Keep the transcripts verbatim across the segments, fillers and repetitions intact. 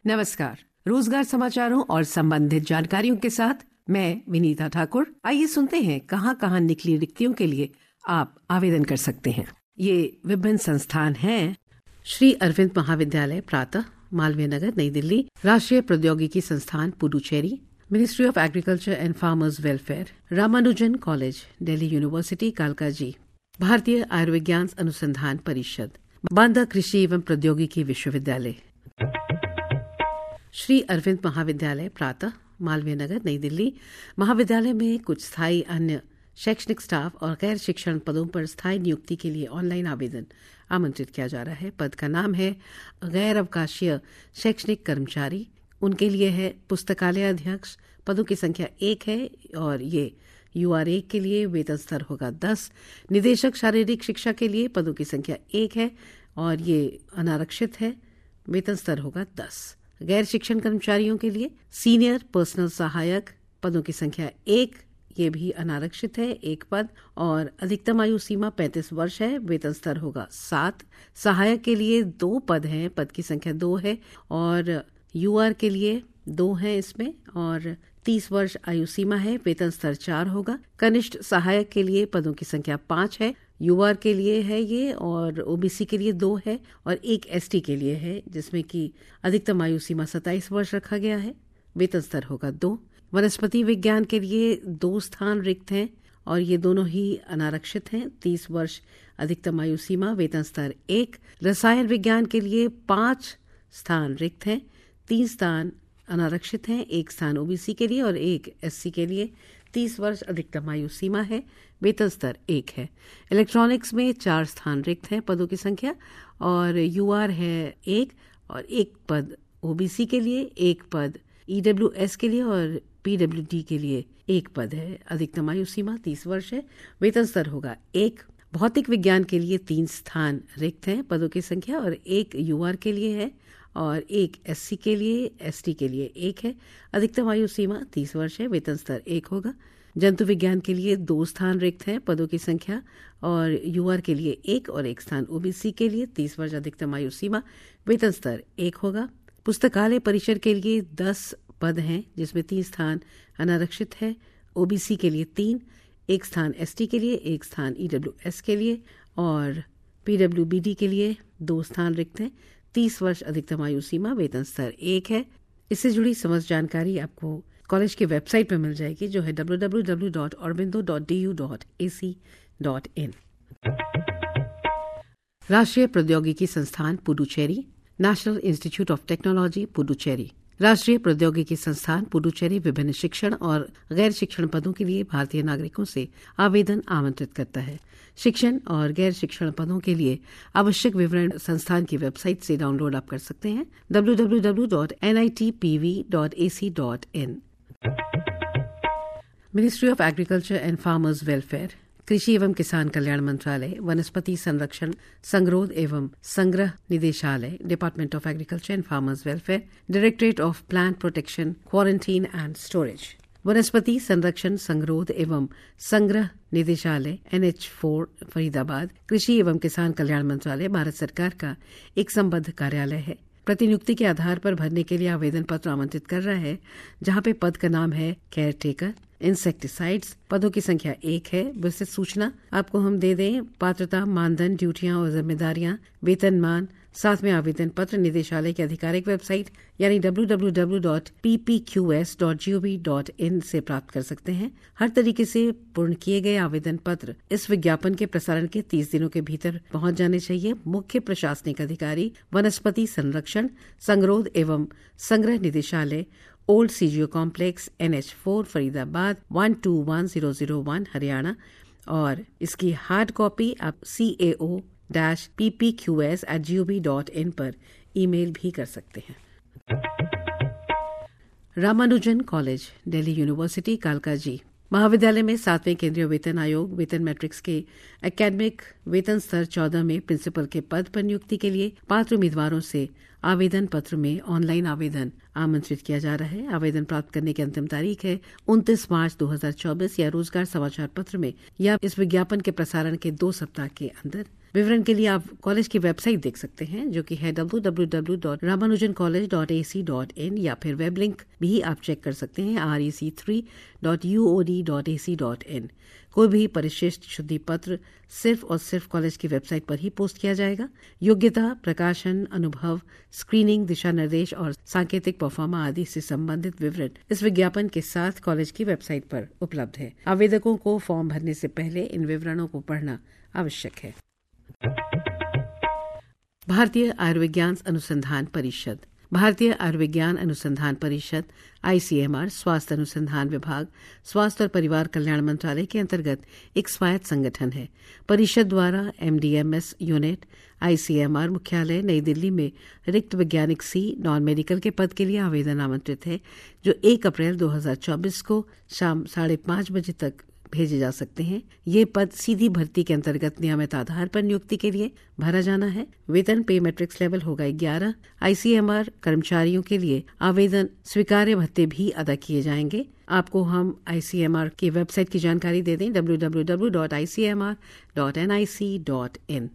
नमस्कार। रोजगार समाचारों और संबंधित जानकारियों के साथ मैं विनीता ठाकुर। आइए सुनते हैं कहां कहां निकली रिक्तियों के लिए आप आवेदन कर सकते हैं। ये विभिन्न संस्थान हैं: श्री अरविंद महाविद्यालय प्रातः, मालवीय नगर, नई दिल्ली; राष्ट्रीय प्रौद्योगिकी संस्थान Puducherry; ministry of agriculture and farmers welfare; Ramanujan college, Delhi university Kalkaji; भारतीय आयुर्विज्ञान अनुसंधान परिषद; बांदा कृषि एवं प्रौद्योगिकी विश्वविद्यालय; श्री अरविंद महाविद्यालय प्रातः, मालवीय नगर, नई दिल्ली। महाविद्यालय में कुछ स्थायी अन्य शैक्षणिक स्टाफ और गैर शिक्षण पदों पर स्थायी नियुक्ति के लिए ऑनलाइन आवेदन आमंत्रित किया जा रहा है। पद का नाम है गैर अवकाशीय शैक्षणिक कर्मचारी। उनके लिए है पुस्तकालय अध्यक्ष। पदों की संख्या एक है और ये यू आर एक के लिए वेतन स्तर होगा दस। निदेशक शारीरिक शिक्षा के लिए पदों की संख्या एक है और ये अनारक्षित है, वेतन स्तर होगा दस। गैर शिक्षण कर्मचारियों के लिए सीनियर पर्सनल सहायक, पदों की संख्या एक, ये भी अनारक्षित है, एक पद और अधिकतम आयु सीमा पैंतीस वर्ष है, वेतन स्तर होगा सात। सहायक के लिए दो पद हैं, पद की संख्या दो है और यूआर के लिए दो हैं इसमें और तीस वर्ष आयु सीमा है, वेतन स्तर चार होगा। कनिष्ठ सहायक के लिए पदों की संख्या पांच है, यूआर के लिए है ये और ओबीसी के लिए दो है और एक एसटी के लिए है, जिसमें कि अधिकतम आयु सीमा सत्ताईस वर्ष रखा गया है, वेतन स्तर होगा दो। वनस्पति विज्ञान के लिए दो स्थान रिक्त हैं और ये दोनों ही अनारक्षित हैं, तीस वर्ष अधिकतम आयु सीमा, वेतन स्तर एक। रसायन विज्ञान के लिए पांच स्थान रिक्त हैं, तीन स्थान अनारक्षित हैं, एक स्थान ओबीसी के लिए और एक एससी के लिए, तीस वर्ष अधिकतम आयु सीमा है, वेतन स्तर एक है। इलेक्ट्रॉनिक्स में चार स्थान रिक्त हैं, पदों की संख्या और यूआर है एक और एक पद ओबीसी के लिए, एक पद ईडब्ल्यूएस के लिए और पीडब्ल्यूडी के लिए एक पद है। अधिकतम आयु सीमा तीस वर्ष है, वेतन स्तर होगा एक। भौतिक विज्ञान के लिए तीन स्थान रिक्त हैं, पदों की संख्या और एक यूआर के लिए है और एक एससी के लिए, एसटी के लिए एक है। अधिकतम आयु सीमा तीस वर्ष है, वेतन स्तर एक होगा। जंतु विज्ञान के लिए दो स्थान रिक्त हैं, पदों की संख्या और यूआर के लिए एक और एक स्थान ओबीसी के लिए, तीस वर्ष अधिकतम आयु सीमा, वेतन स्तर एक होगा। पुस्तकालय परिसर के लिए दस पद हैं, जिसमें तीन स्थान अनारक्षित है, ओबीसी के लिए तीन, एक स्थान एसटी के लिए, एक स्थान ईडब्ल्यूएस के लिए और पीडब्ल्यूबीडी के लिए दो स्थान रिक्त हैं, तीस वर्ष अधिकतम आयु सीमा, वेतन स्तर एक है। इससे जुड़ी समस्त जानकारी आपको कॉलेज की वेबसाइट पर मिल जाएगी, जो है W W W dot Aurobindo dot D U dot A C dot in. राष्ट्रीय प्रौद्योगिकी संस्थान Puducherry, national institute of technology Puducherry. राष्ट्रीय प्रौद्योगिकी संस्थान पुडुचेरी विभिन्न शिक्षण और गैर शिक्षण पदों के लिए भारतीय नागरिकों से आवेदन आमंत्रित करता है। शिक्षण और गैर शिक्षण पदों के लिए आवश्यक विवरण संस्थान की वेबसाइट से डाउनलोड आप कर सकते हैं, W W W dot N I T P V dot A C dot in. Ministry of agriculture and farmers welfare, कृषि एवं किसान कल्याण मंत्रालय, वनस्पति संरक्षण, संगरोध एवं संग्रह निदेशालय, department of agriculture and farmers welfare, directorate of plant protection, quarantine and storage. वनस्पति संरक्षण, संगरोध एवं संग्रह निदेशालय, एन एच फोर, फरीदाबाद, कृषि एवं किसान कल्याण मंत्रालय, भारत सरकार का एक संबद्ध कार्यालय है। प्रतिनियुक्ति के आधार पर भरने के लिए आवेदन पत्र आमंत्रित कर रहा है, जहां पे पद का नाम है केयर टेकर इंसेक्टिसाइड्स। पदों की संख्या एक है। विस्तृत सूचना आपको हम दे दें, पात्रता, मानदंड, ड्यूटियां और जिम्मेदारियां, वेतनमान, साथ में आवेदन पत्र निदेशालय की आधिकारिक वेबसाइट यानी W W W dot P P Q S dot G O V dot in से प्राप्त कर सकते हैं। हर तरीके से पूर्ण किए गए आवेदन पत्र इस विज्ञापन के प्रसारण के तीस दिनों के भीतर पहुंच जाने चाहिए। मुख्य प्रशासनिक अधिकारी, वनस्पति संरक्षण, संगरोध एवं संग्रह निदेशालय, old CGO complex, N H four, Faridabad, one two one zero zero one, Haryana. और इसकी हार्ड कॉपी आप C A O dash P P Q S at G O V dot in पर ईमेल भी कर सकते हैं। Ramanujan college, Delhi university Kalkaji. महाविद्यालय में सातवें केंद्रीय वेतन आयोग वेतन मैट्रिक्स के एकेडमिक वेतन स्तर चौदह में प्रिंसिपल के पद पर नियुक्ति के लिए पात्र उम्मीदवारों से आवेदन पत्र में ऑनलाइन आवेदन आमंत्रित किया जा रहा है। आवेदन प्राप्त करने की अंतिम तारीख है उनतीस मार्च दो हज़ार चौबीस या रोजगार समाचार पत्र में या इस विज्ञापन के प्रसारण के दो सप्ताह के अंदर विवरण के लिए आप कॉलेज की वेबसाइट देख सकते हैं, जो कि है W W W dot Ramanujan college dot A C dot in, या फिर वेब लिंक भी आप चेक कर सकते हैं R E C three dot U O D dot A C dot in. कोई भी परिशिष्ट शुद्धि पत्र सिर्फ और सिर्फ कॉलेज की वेबसाइट पर ही पोस्ट किया जाएगा। योग्यता, प्रकाशन, अनुभव, स्क्रीनिंग, दिशा निर्देश और सांकेतिक परफॉर्मा आदि से संबंधित विवरण इस विज्ञापन के साथ कॉलेज की वेबसाइट पर उपलब्ध है। आवेदकों को फॉर्म भरने से पहले इन विवरणों को पढ़ना आवश्यक है। भारतीय आयुर्विज्ञान अनुसंधान परिषद भारतीय आयुर्विज्ञान अनुसंधान परिषद आईसीएमआर स्वास्थ्य अनुसंधान विभाग, स्वास्थ्य और परिवार कल्याण मंत्रालय के अंतर्गत एक स्वायत्त संगठन है। परिषद द्वारा एमडीएमएस यूनिट आईसीएमआर मुख्यालय नई दिल्ली में रिक्त वैज्ञानिक सी नॉन मेडिकल के पद के लिए आवेदन आमंत्रित है, जो एक अप्रैल दो हज़ार चौबीस को शाम साढ़े पांच बजे तक भेजे जा सकते हैं। ये पद सीधी भर्ती के अंतर्गत नियमित आधार पर नियुक्ति के लिए भरा जाना है। वेतन पे मैट्रिक्स लेवल होगा ग्यारह। आईसीएमआर कर्मचारियों के लिए आवेदन स्वीकार्य भत्ते भी अदा किए जाएंगे। आपको हम आईसीएमआर की वेबसाइट की जानकारी दे दें, W W W dot I C M R dot N I C dot in.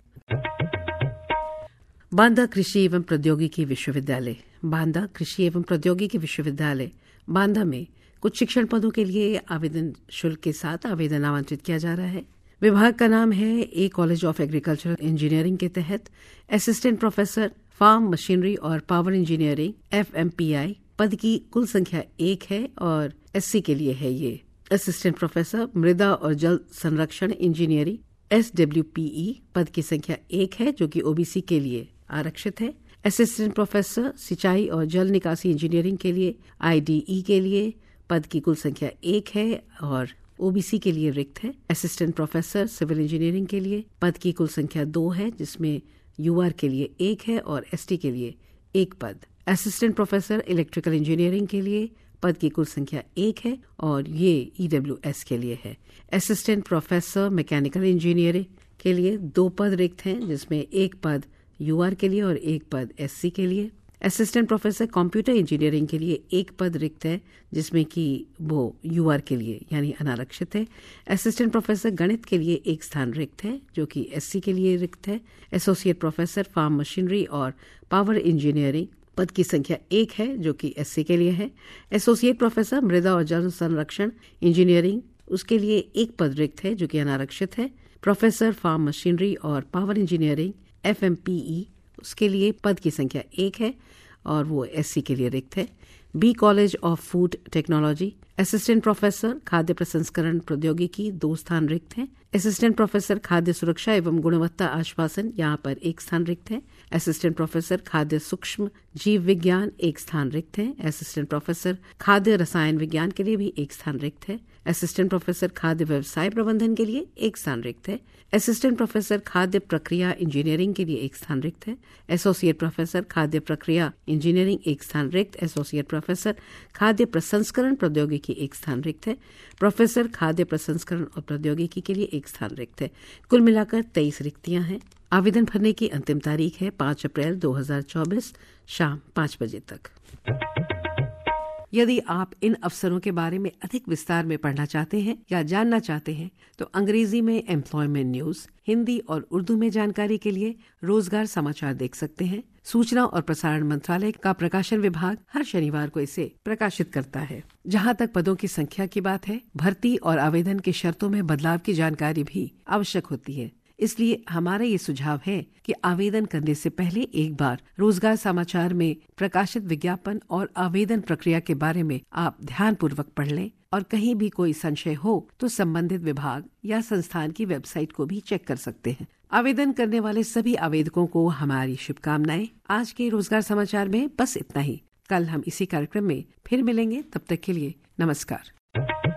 Banda कृषि एवं प्रौद्योगिकी विश्वविद्यालय बांदा कृषि एवं प्रौद्योगिकी विश्वविद्यालय बांदा में कुछ शिक्षण पदों के लिए आवेदन शुल्क के साथ आवेदन आमंत्रित किया जा रहा है। विभाग का नाम है A college of agricultural engineering के तहत असिस्टेंट प्रोफेसर फार्म मशीनरी और power engineering F M P I. पद की कुल संख्या एक है और एससी के लिए है। ये असिस्टेंट प्रोफेसर मृदा और जल संरक्षण engineering S W P E पद की संख्या एक है, जो कि ओबीसी के लिए आरक्षित है। असिस्टेंट प्रोफेसर सिंचाई और जल निकासी इंजीनियरिंग के लिए आईडीई के लिए पद की कुल संख्या एक है और ओबीसी के लिए रिक्त है। असिस्टेंट प्रोफेसर सिविल इंजीनियरिंग के लिए पद की कुल संख्या दो है, जिसमें यूआर के लिए एक है और एसटी के लिए एक पद। असिस्टेंट प्रोफेसर इलेक्ट्रिकल इंजीनियरिंग के लिए पद की कुल संख्या एक है और ये ईडब्ल्यूएस के लिए है। असिस्टेंट प्रोफेसर मैकेनिकल इंजीनियरिंग के लिए दो पद रिक्त हैं, जिसमें एक पद यूआर के लिए और एक पद एससी के लिए। असिस्टेंट प्रोफेसर कंप्यूटर इंजीनियरिंग के लिए एक पद रिक्त है, जिसमें कि वो यूआर के लिए यानी अनारक्षित है। असिस्टेंट प्रोफेसर गणित के लिए एक स्थान रिक्त है, जो कि एससी के लिए रिक्त है। एसोसिएट प्रोफेसर फार्म मशीनरी और पावर इंजीनियरिंग पद की संख्या एक है, जो कि एससी के लिए है। एसोसिएट प्रोफेसर मृदा और जल संरक्षण इंजीनियरिंग उसके लिए एक पद रिक्त है, जो कि अनारक्षित है। प्रोफेसर फार्म मशीनरी और power engineering F M P E उसके लिए पद की संख्या एक है और वो एससी के लिए रिक्त है। B college of food technology assistant professor खाद्य प्रसंस्करण प्रौद्योगिकी दो स्थान रिक्त हैं। असिस्टेंट प्रोफेसर खाद्य सुरक्षा एवं गुणवत्ता आश्वासन यहाँ पर एक स्थान रिक्त है। असिस्टेंट प्रोफेसर खाद्य सूक्ष्म जीव विज्ञान एक स्थान रिक्त है। असिस्टेंट प्रोफेसर खाद्य रसायन विज्ञान के लिए भी एक स्थान रिक्त है। असिस्टेंट प्रोफेसर खाद्य व्यवसाय प्रबंधन के लिए एक स्थान रिक्त है। असिस्टेंट प्रोफेसर खाद्य प्रक्रिया इंजीनियरिंग के लिए एक स्थान रिक्त है। एसोसिएट प्रोफेसर खाद्य प्रक्रिया इंजीनियरिंग एक स्थान रिक्त। एसोसिएट प्रोफेसर खाद्य प्रसंस्करण प्रौद्योगिकी एक स्थान रिक्त है। प्रोफेसर खाद्य प्रसंस्करण और प्रौद्योगिकी के लिए एक स्थान रिक्त है। कुल मिलाकर तेईस रिक्तियां हैं। आवेदन भरने की अंतिम तारीख है पांच अप्रैल दो हज़ार चौबीस शाम पांच बजे तक। यदि आप इन अवसरों के बारे में अधिक विस्तार में पढ़ना चाहते हैं या जानना चाहते हैं तो अंग्रेजी में एम्प्लॉयमेंट न्यूज, हिंदी और उर्दू में जानकारी के लिए रोजगार समाचार देख सकते हैं। सूचना और प्रसारण मंत्रालय का प्रकाशन विभाग हर शनिवार को इसे प्रकाशित करता है। जहां तक पदों की संख्या की बात है, भर्ती और आवेदन की शर्तों में बदलाव की जानकारी भी आवश्यक होती है। इसलिए हमारा ये सुझाव है कि आवेदन करने से पहले एक बार रोजगार समाचार में प्रकाशित विज्ञापन और आवेदन प्रक्रिया के बारे में आप ध्यानपूर्वक पढ़ लें और कहीं भी कोई संशय हो तो संबंधित विभाग या संस्थान की वेबसाइट को भी चेक कर सकते हैं। आवेदन करने वाले सभी आवेदकों को हमारी शुभकामनाएं। आज के रोजगार समाचार में बस इतना ही। कल हम इसी कार्यक्रम में फिर मिलेंगे। तब तक के लिए नमस्कार।